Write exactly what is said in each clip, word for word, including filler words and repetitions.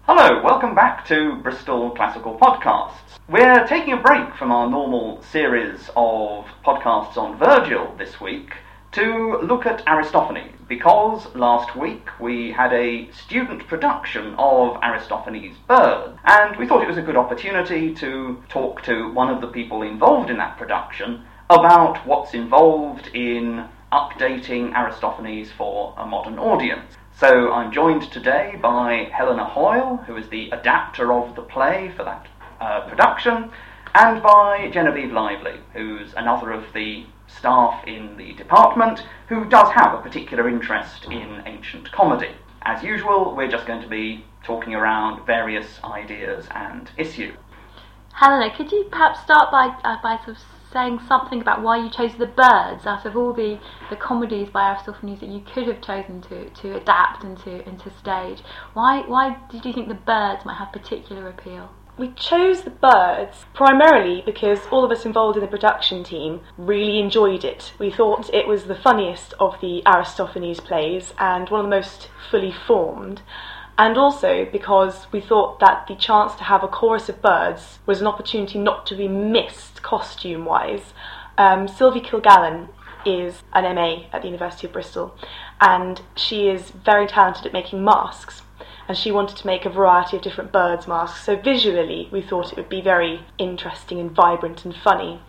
Hello, welcome back to Bristol Classical Podcasts. We're taking a break from our normal series of podcasts on Virgil this week to look at Aristophanes, because last week we had a student production of Aristophanes' Bird, and we thought it was a good opportunity to talk to one of the people involved in that production about what's involved in updating Aristophanes for a modern audience. So I'm joined today by Helena Hoyle, who is the adapter of the play for that uh, production, and by Genevieve Lively, who's another of the staff in the department who does have a particular interest in ancient comedy. As usual, we're just going to be talking around various ideas and issues. Helena, could you perhaps start by uh, by sort of saying something about why you chose the birds out of all the, the comedies by Aristophanes that you could have chosen to, to adapt into into stage? Why why did you think the birds might have particular appeal? We chose the birds primarily because all of us involved in the production team really enjoyed it. We thought it was the funniest of the Aristophanes plays and one of the most fully formed. And also because we thought that the chance to have a chorus of birds was an opportunity not to be missed costume-wise. Um, Sylvie Kilgallen is an M A at the University of Bristol, and she is very talented at making masks, and she wanted to make a variety of different birds' masks. So visually we thought it would be very interesting and vibrant and funny.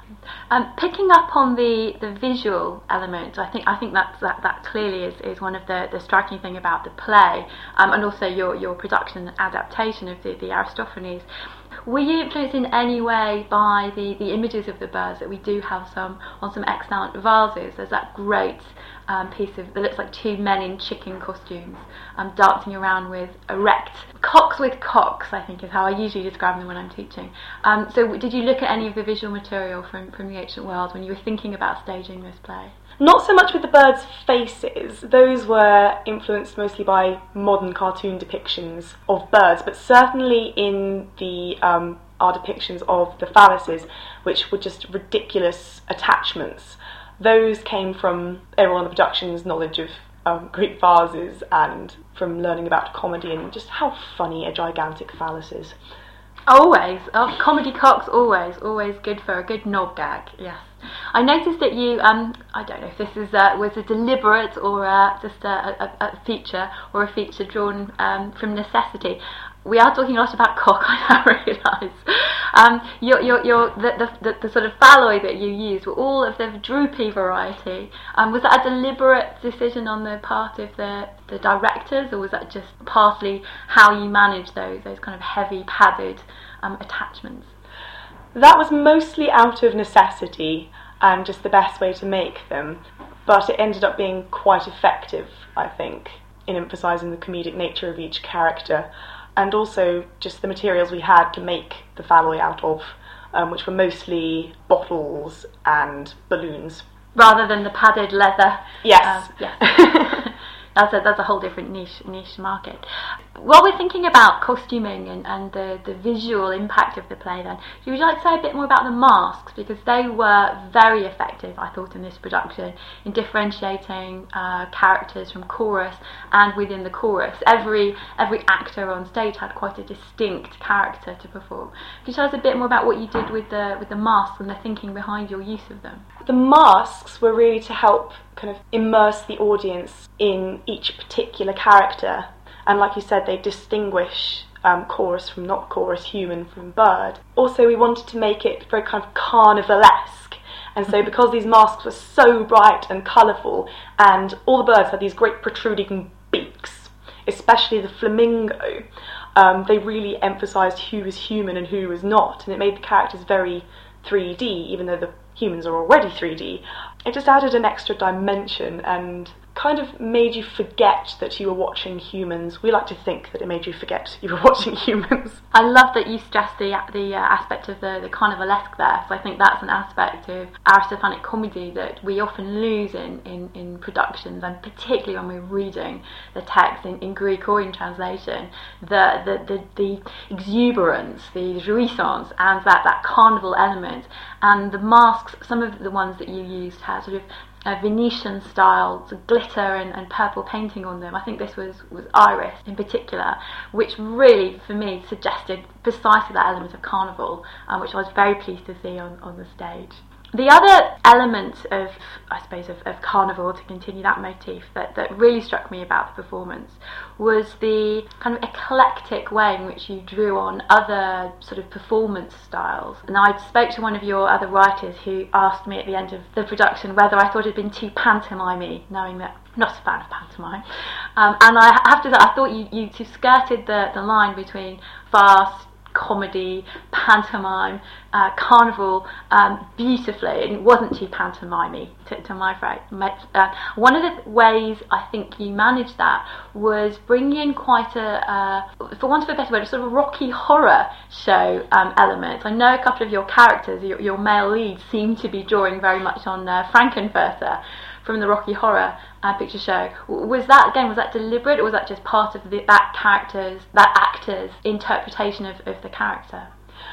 Um, picking up on the, the visual element, I think I think that that, that clearly is, is one of the, the striking thing about the play, um, and also your, your production and adaptation of the, the Aristophanes. Were you influenced in any way by the, the images of the birds that we do have some on some excellent vases? There's that great um, piece of that looks like two men in chicken costumes um, dancing around with erect cocks with cocks, I think is how I usually describe them when I'm teaching. Um, so did you look at any of the visual material from, from the ancient world when you were thinking about staging this play? Not so much with the birds' faces. Those were influenced mostly by modern cartoon depictions of birds, but certainly in the um, our depictions of the phalluses, which were just ridiculous attachments. Those came from everyone in the production's knowledge of um, Greek vases and from learning about comedy and just how funny a gigantic phallus is. Always. Oh, comedy cocks, always. Always good for a good knob gag, yes. I noticed that you, um, I don't know if this is uh, was a deliberate or uh, just a, a, a feature or a feature drawn um, from necessity. We are talking a lot about cock, I now realise. Um, your, your, your, the, the, the sort of phalloi that you used were all of the droopy variety. Um, was that a deliberate decision on the part of the, the directors, or was that just partly how you managed those, those kind of heavy padded um, attachments? That was mostly out of necessity and just the best way to make them, but it ended up being quite effective, I think, in emphasising the comedic nature of each character, and also just the materials we had to make the phalloi out of, um, which were mostly bottles and balloons. Rather than the padded leather. Yes. Um, yes. That's a, that's a whole different niche niche market. While we're thinking about costuming and, and the, the visual impact of the play then, would you like to say a bit more about the masks? Because they were very effective, I thought, in this production, in differentiating uh, characters from chorus and within the chorus. Every every actor on stage had quite a distinct character to perform. Could you tell us a bit more about what you did with the with the masks and the thinking behind your use of them? The masks were really to help kind of immerse the audience in each particular character, and like you said, they distinguish um, chorus from not chorus, human from bird. Also, we wanted to make it very kind of carnivalesque, and so because these masks were so bright and colourful, and all the birds had these great protruding beaks, especially the flamingo, um, they really emphasised who was human and who was not, and it made the characters very three D, even though the humans are already three D. It just added an extra dimension and kind of made you forget that you were watching humans. We like to think that it made you forget you were watching humans. I love that you stressed the the uh, aspect of the, the carnivalesque there, so I think that's an aspect of Aristophanic comedy that we often lose in, in, in productions, and particularly when we're reading the text in, in Greek or in translation, the the, the, the exuberance, the jouissance, and that, that carnival element, and the masks, some of the ones that you used had sort of uh, Venetian style glitter and, and purple painting on them. I think this was, was Iris in particular, which really, for me, suggested precisely that element of carnival, um, which I was very pleased to see on, on the stage. The other element of, I suppose, of, of carnival, to continue that motif, that, that really struck me about the performance was the kind of eclectic way in which you drew on other sort of performance styles. And I spoke to one of your other writers who asked me at the end of the production whether I thought it had been too pantomime-y, knowing that I'm not a fan of pantomime. Um, and I have to say, I thought you, you two skirted the, the line between fast, comedy, pantomime, uh, carnival um, beautifully, and it wasn't too pantomime-y to, to my fright. Uh, one of the ways I think you managed that was bringing in quite a, uh, for want of a better word, a sort of Rocky Horror show um, element. I know a couple of your characters, your, your male leads, seem to be drawing very much on uh, Frankenfurter from the Rocky Horror uh, Picture Show. Was that, again, was that deliberate, or was that just part of the, that character's, that actor's interpretation of, of the character?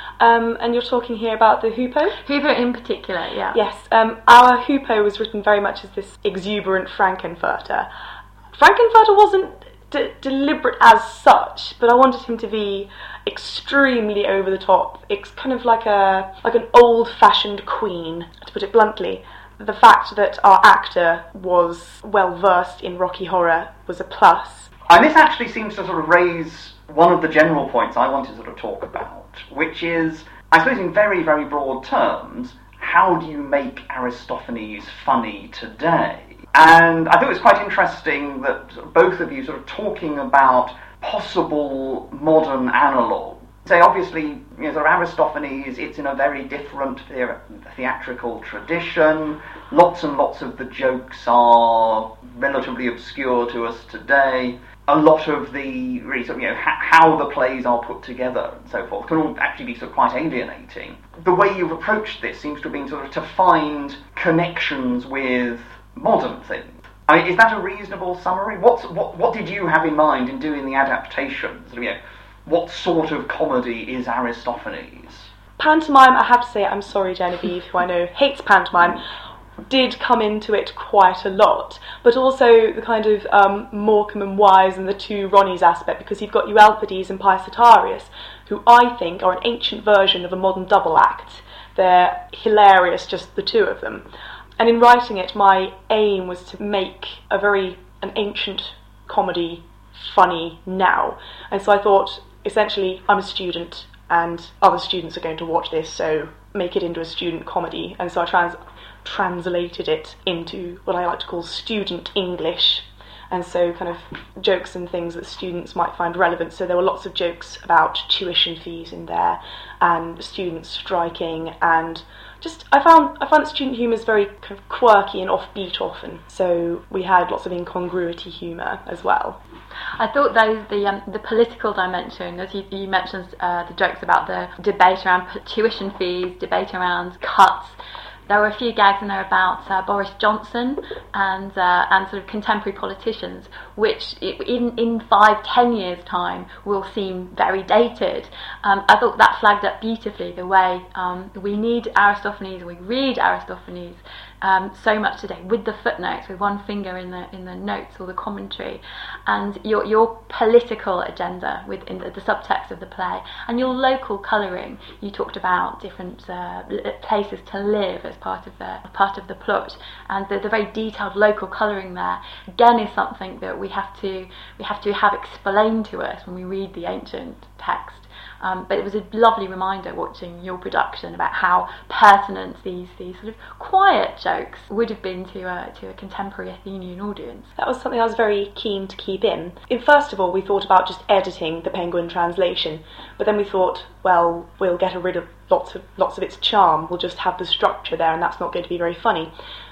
Um, and you're talking here about the Hoopoe? Hoopoe in particular, yeah. Yes, um, our Hoopoe was written very much as this exuberant Frankenfurter. Frankenfurter wasn't d- deliberate as such, but I wanted him to be extremely over the top. It's kind of like a like an old-fashioned queen, to put it bluntly. The fact that our actor was well versed in Rocky Horror was a plus. And this actually seems to sort of raise one of the general points I wanted to sort of talk about, which is, I suppose in very, very broad terms, how do you make Aristophanes funny today? And I thought it was quite interesting that sort of both of you sort of talking about possible modern analogues. Say, obviously, you know, sort of Aristophanes, it's in a very different the- theatrical tradition. Lots and lots of the jokes are relatively obscure to us today. A lot of the, really sort of, you know, ha- how the plays are put together and so forth can all actually be sort of quite alienating. The way you've approached this seems to have been sort of to find connections with modern things. I mean, is that a reasonable summary? What's, what what did you have in mind in doing the adaptation? Sort of, you know, what sort of comedy is Aristophanes? Pantomime, I have to say, I'm sorry, Genevieve, who I know hates pantomime, did come into it quite a lot, but also the kind of um, Morecambe and Wise and the two Ronnies aspect, because you've got Eualpides and Paisatarius, who I think are an ancient version of a modern double act. They're hilarious, just the two of them. And in writing it, my aim was to make a very, an ancient comedy funny now. And so I thought, essentially, I'm a student and other students are going to watch this, so make it into a student comedy. And so I trans- translated it into what I like to call student English, and so kind of jokes and things that students might find relevant. So there were lots of jokes about tuition fees in there and students striking, and just I found I found that student humour is very kind of quirky and offbeat often, so we had lots of incongruity humour as well. I thought those the um, the political dimension, as you, you mentioned, uh, the jokes about the debate around tuition fees, debate around cuts. There were a few gags in there about uh, Boris Johnson and uh, and sort of contemporary politicians, which in in five, ten years' time will seem very dated. Um, I thought that flagged up beautifully the way um, we need Aristophanes, we read Aristophanes um, so much today, with the footnotes, with one finger in the in the notes or the commentary, and your your political agenda within the, the subtext of the play, and your local colouring. You talked about different uh, places to live as part of the part of the plot, and the, the very detailed local colouring there again is something that we have to we have to have explained to us when we read the ancient text. Um, but it was a lovely reminder watching your production about how pertinent these these sort of quiet jokes would have been to a to a contemporary Athenian audience. That was something I was very keen to keep in. in. First of all, we thought about just editing the Penguin translation, but then we thought, well, we'll get rid of lots of lots of its charm. We'll just have the structure there, and that's not going to be very funny.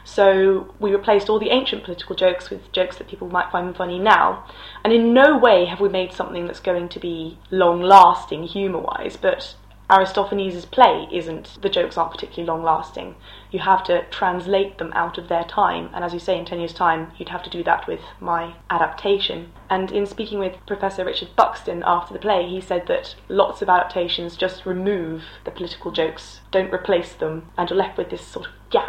So we replaced all the ancient political jokes with jokes that people might find funny now. And in no way have we made something that's going to be long-lasting humour-wise, but Aristophanes' play isn't, the jokes aren't particularly long-lasting. You have to translate them out of their time, and as you say, in ten years' time, you'd have to do that with my adaptation. And in speaking with Professor Richard Buxton after the play, he said that lots of adaptations just remove the political jokes, don't replace them, and you're left with this sort of gap.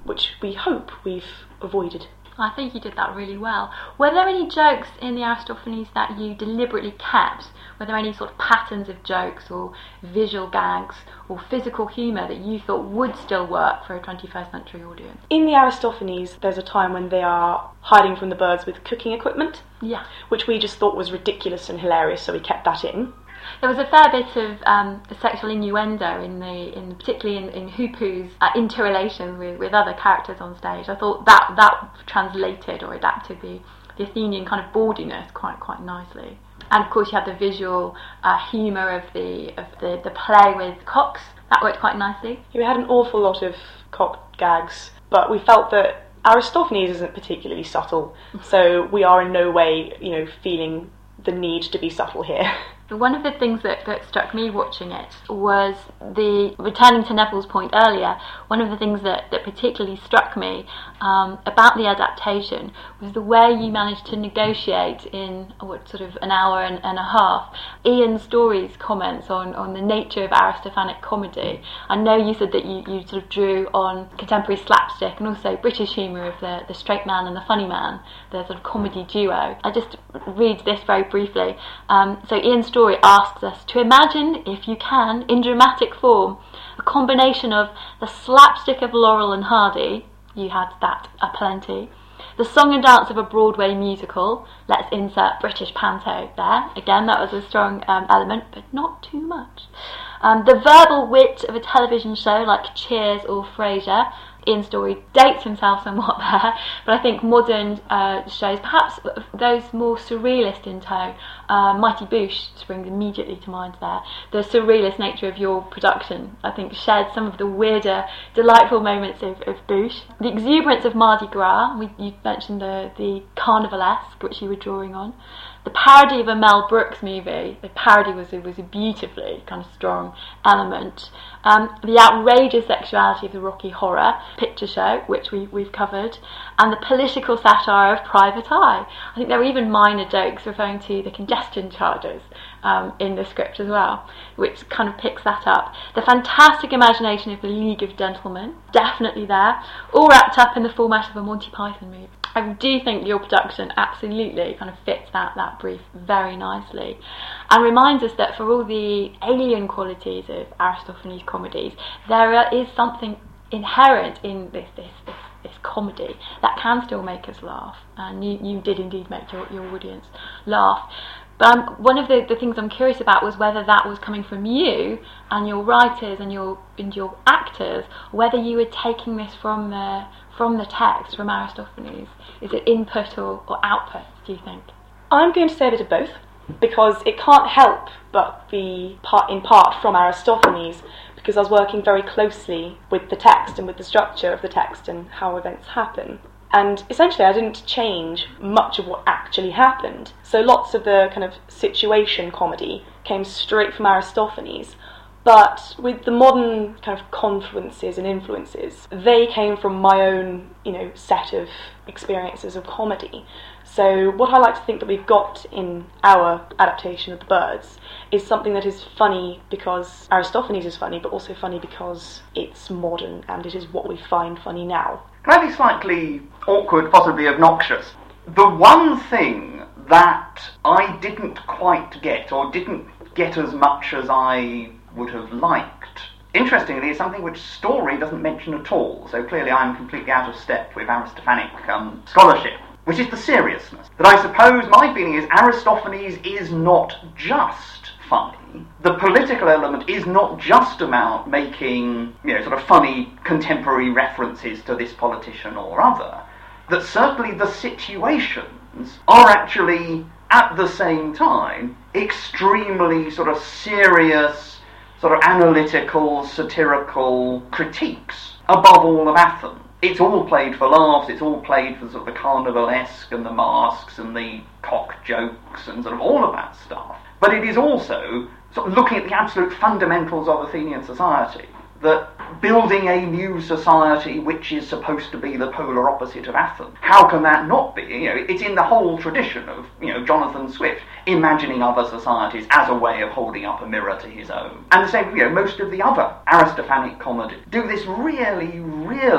which we hope we've avoided. I think you did that really well. Were there any jokes in the Aristophanes that you deliberately kept? Were there any sort of patterns of jokes or visual gags or physical humour that you thought would still work for a twenty-first century audience? In the Aristophanes, there's a time when they are hiding from the birds with cooking equipment, Yeah. which we just thought was ridiculous and hilarious, so we kept that in. There was a fair bit of um, sexual innuendo in the, in particularly in, in Hoopoe's uh, interrelation with, with other characters on stage. I thought that that translated or adapted the, the Athenian kind of bawdiness quite quite nicely. And of course, you had the visual uh, humour of the of the, the play with cocks. That worked quite nicely. We had an awful lot of cock gags, but we felt that Aristophanes isn't particularly subtle, so we are in no way, you know, feeling the need to be subtle here. One of the things that, that struck me watching it was the, returning to Neville's point earlier, one of the things that, that particularly struck me um, about the adaptation was the way you managed to negotiate in what sort of an hour and, and a half Ian Story's comments on, on the nature of Aristophanic comedy. I know you said that you, you sort of drew on contemporary slapstick and also British humour of the, the straight man and the funny man, the sort of comedy duo. I just read this very briefly. Um, so Ian Story Story asks us to imagine, if you can, in dramatic form, a combination of the slapstick of Laurel and Hardy, you had that aplenty, the song and dance of a Broadway musical, let's insert British panto there, again that was a strong um, element, but not too much, um, the verbal wit of a television show like Cheers or Frasier. Ian Story dates himself somewhat there, but I think modern uh, shows, perhaps those more surrealist in tone, uh, Mighty Boosh springs immediately to mind there. The surrealist nature of your production, I think, shared some of the weirder, delightful moments of, of Boosh. The exuberance of Mardi Gras, we, you mentioned the, the carnivalesque, which you were drawing on. The parody of a Mel Brooks movie, the parody was a, was a beautifully kind of strong element. Um, the outrageous sexuality of the Rocky Horror picture show, which we, we've covered, and the political satire of Private Eye. I think there were even minor jokes referring to the congestion charges um, in the script as well, which kind of picks that up. The fantastic imagination of the League of Gentlemen, definitely there, all wrapped up in the format of a Monty Python movie. I do think your production absolutely kind of fits that, that brief very nicely, and reminds us that for all the alien qualities of Aristophanes' comedies, there is something inherent in this this, this, this comedy that can still make us laugh, and you, you did indeed make your, your audience laugh. But um, one of the, the things I'm curious about was whether that was coming from you and your writers and your and your actors, whether you were taking this from the from the text, from Aristophanes. Is it input or, or output, do you think? I'm going to say a bit of both, because it can't help but be part in part from Aristophanes, because I was working very closely with the text and with the structure of the text and how events happen. And essentially I didn't change much of what actually happened. So lots of the kind of situation comedy came straight from Aristophanes. But with the modern kind of confluences and influences, they came from my own, you know, set of experiences of comedy. So what I like to think that we've got in our adaptation of The Birds is something that is funny because Aristophanes is funny, but also funny because it's modern and it is what we find funny now. Can I be slightly awkward, possibly obnoxious? The one thing that I didn't quite get, or didn't get as much as I would have liked, interestingly, is something which Story doesn't mention at all, so clearly I'm completely out of step with Aristophanic um, scholarship, which is the seriousness. That I suppose my feeling is Aristophanes is not just funny. The political element is not just about making, you know, sort of funny contemporary references to this politician or other. That certainly the situations are actually, at the same time, extremely sort of serious, sort of analytical, satirical critiques, above all of Athens. It's all played for laughs, it's all played for sort of the carnivalesque and the masks and the cock jokes and sort of all of that stuff. But it is also sort of looking at the absolute fundamentals of Athenian society, that building a new society which is supposed to be the polar opposite of Athens. How can that not be? You know, it's in the whole tradition of, you know, Jonathan Swift imagining other societies as a way of holding up a mirror to his own. And the same, you know, most of the other Aristophanic comedies do this really, really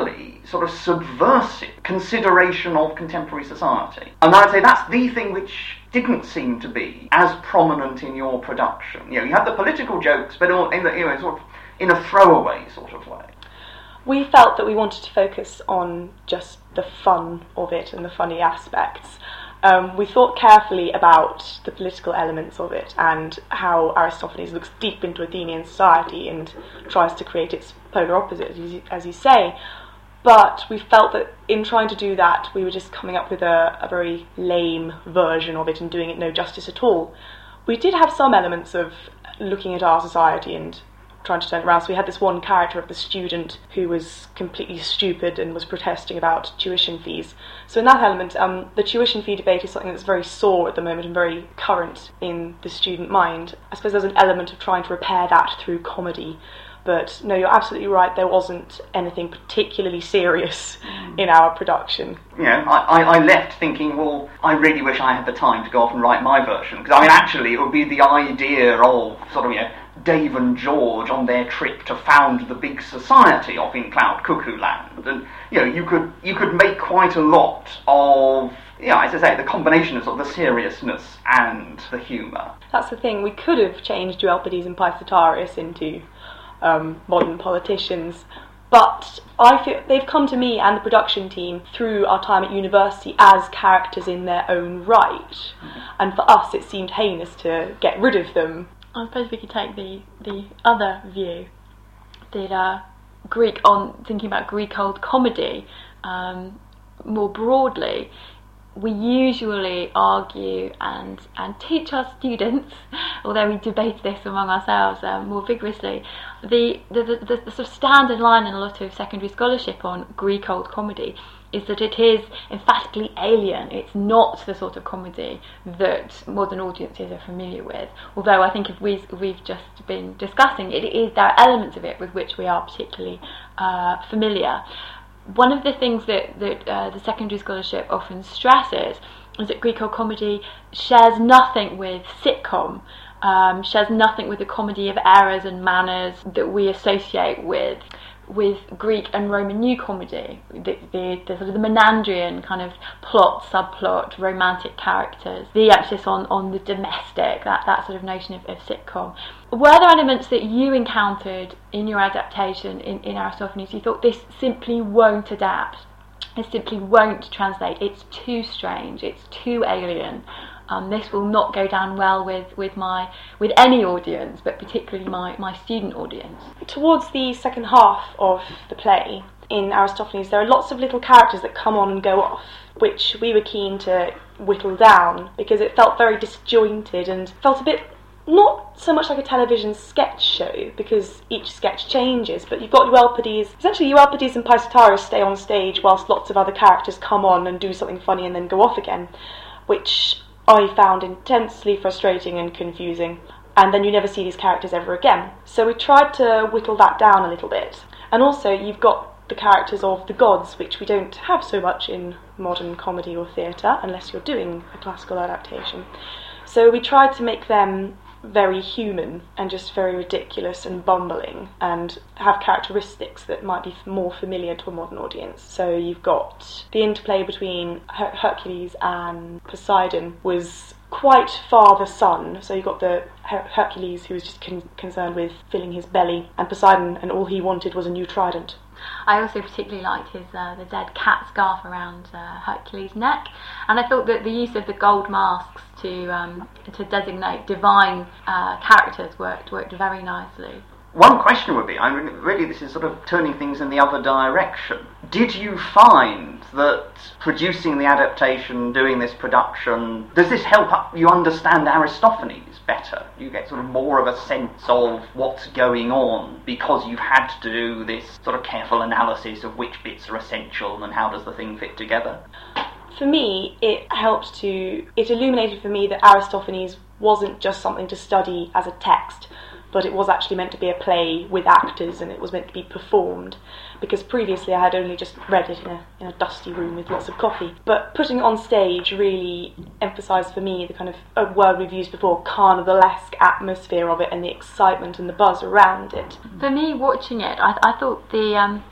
sort of subversive consideration of contemporary society. And I'd say that's the thing which didn't seem to be as prominent in your production. You know, you had the political jokes, but in the, you know, sort of in a throwaway sort of way. We felt that we wanted to focus on just the fun of it and the funny aspects. Um, we thought carefully about the political elements of it and how Aristophanes looks deep into Athenian society and tries to create its polar opposite, as you, as you say. But we felt that in trying to do that, we were just coming up with a, a very lame version of it and doing it no justice at all. We did have some elements of looking at our society and trying to turn it around. So we had this one character of the student who was completely stupid and was protesting about tuition fees. So in that element, um, the tuition fee debate is something that's very sore at the moment and very current in the student mind. I suppose there's an element of trying to repair that through comedy. But no, you're absolutely right, there wasn't anything particularly serious mm. in our production. You know, I, I left thinking, well, I really wish I had the time to go off and write my version. Because, I mean, actually, it would be the idea of sort of, you know, Dave and George on their trip to found the big society off in Cloud Cuckoo Land. And, you know, you could you could make quite a lot of, you know, as I say, the combination of sort of the seriousness and the humour. That's the thing, we could have changed Euelpides and Pisistratus into um, modern politicians, but I feel they've come to me and the production team through our time at university as characters in their own right, mm-hmm. and for us it seemed heinous to get rid of them. I suppose we could take the, the other view, that uh, Greek, on thinking about Greek old comedy um, more broadly, we usually argue and, and teach our students, although we debate this among ourselves um, more vigorously, the the, the, the the sort of standard line in a lot of secondary scholarship on Greek old comedy is that it is emphatically alien. It's not the sort of comedy that modern audiences are familiar with. Although I think if we, we've just been discussing, it is there are elements of it with which we are particularly uh, familiar. One of the things that, that uh, the secondary scholarship often stresses is that Greek old comedy shares nothing with sitcom, um, shares nothing with the comedy of errors and manners that we associate with with Greek and Roman new comedy, the, the, the sort of the Menandrian kind of plot, subplot, romantic characters, the emphasis on, on the domestic, that, that sort of notion of, of sitcom. Were there elements that you encountered in your adaptation in, in Aristophanes you thought this simply won't adapt, this simply won't translate, it's too strange, it's too alien? Um, this will not go down well with, with my with any audience, but particularly my, my student audience. Towards the second half of the play, in Aristophanes, there are lots of little characters that come on and go off, which we were keen to whittle down, because it felt very disjointed and felt a bit, not so much like a television sketch show, because each sketch changes, but you've got Euelpides, essentially Euelpides and Pisistratus stay on stage whilst lots of other characters come on and do something funny and then go off again, which I found intensely frustrating and confusing, and then you never see these characters ever again. So we tried to whittle that down a little bit. And also you've got the characters of the gods, which we don't have so much in modern comedy or theatre, unless you're doing a classical adaptation. So we tried to make them very human and just very ridiculous and bumbling and have characteristics that might be more familiar to a modern audience. So you've got the interplay between Her- Hercules and Poseidon was quite father-son. So you've got the Her- Hercules who was just con- concerned with filling his belly, and Poseidon, and all he wanted was a new trident. I also particularly liked his uh, the dead cat scarf around uh, Hercules' neck, and I thought that the use of the gold masks to um, to designate divine uh, characters worked worked very nicely. One question would be, I mean, really this is sort of turning things in the other direction. Did you find that producing the adaptation, doing this production, does this help you understand Aristophanes better? You get sort of more of a sense of what's going on because you've had to do this sort of careful analysis of which bits are essential and how does the thing fit together? For me, it helped to, it illuminated for me that Aristophanes wasn't just something to study as a text, but it was actually meant to be a play with actors and it was meant to be performed, because previously I had only just read it in a, in a dusty room with lots of coffee. But putting it on stage really emphasised for me the kind of a word we've used before, carnivalesque atmosphere of it and the excitement and the buzz around it. For me, watching it, I, I thought the um,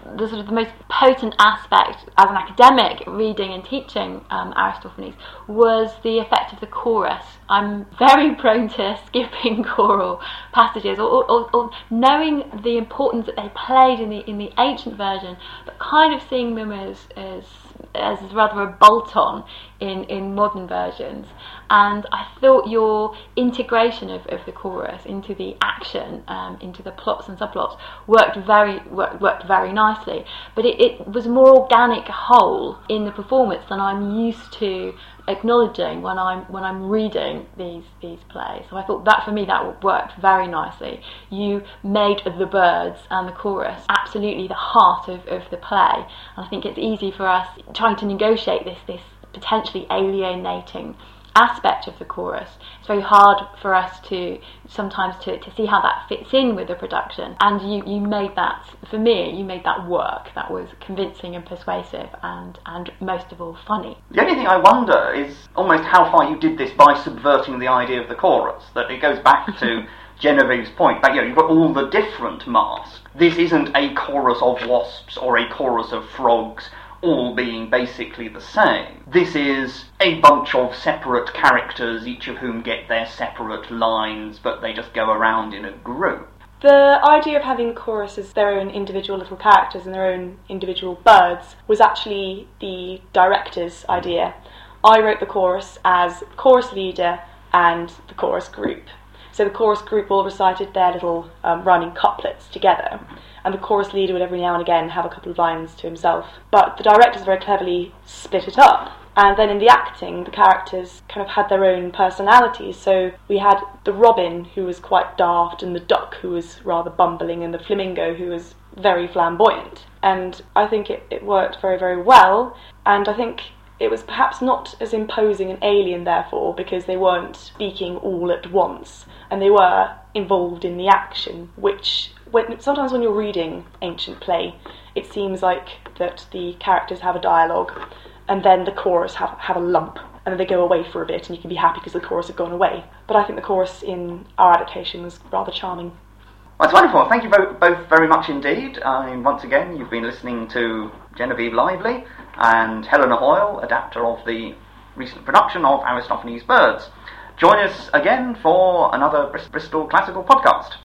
the sort of the most potent aspect as an academic reading and teaching um, Aristophanes was the effect of the chorus. I'm very prone to skipping choral passages, or, or, or knowing the importance that they played in the in the ancient version, but kind of seeing them as as, as rather a bolt-on in, in modern versions. And I thought your integration of, of the chorus into the action, um, into the plots and subplots, worked very worked, worked very nicely. But it, it was a more organic whole in the performance than I'm used to acknowledging when I'm when I'm reading these these plays. So I thought that for me that worked very nicely. You made the birds and the chorus absolutely the heart of, of the play, and I think it's easy for us trying to negotiate this this potentially alienating aspect of the chorus. It's very hard for us to sometimes to, to see how that fits in with the production, and you, you made that, for me, you made that work. That was convincing and persuasive and, and most of all funny. The only thing I wonder is almost how far you did this by subverting the idea of the chorus, that it goes back to Genevieve's point, that you know, you've got all the different masks. This isn't a chorus of wasps or a chorus of frogs all being basically the same. This is a bunch of separate characters, each of whom get their separate lines, but they just go around in a group. The idea of having chorus as their own individual little characters and their own individual birds was actually the director's idea. I wrote the chorus as chorus leader and the chorus group. So the chorus group all recited their little um, rhyming couplets together, and the chorus leader would every now and again have a couple of lines to himself. But the directors very cleverly split it up, and then in the acting, the characters kind of had their own personalities. So we had the robin, who was quite daft, and the duck, who was rather bumbling, and the flamingo, who was very flamboyant. And I think it, it worked very, very well, and I think it was perhaps not as imposing and alien, therefore, because they weren't speaking all at once, and they were involved in the action, which when, sometimes when you're reading ancient play, it seems like that the characters have a dialogue, and then the chorus have, have a lump, and then they go away for a bit, and you can be happy because the chorus had gone away. But I think the chorus in our adaptation was rather charming. Well, it's wonderful. Thank you both, both very much indeed. I mean, once again, you've been listening to Genevieve Lively and Helena Hoyle, adapter of the recent production of Aristophanes' Birds. Join us again for another Bristol Classical podcast.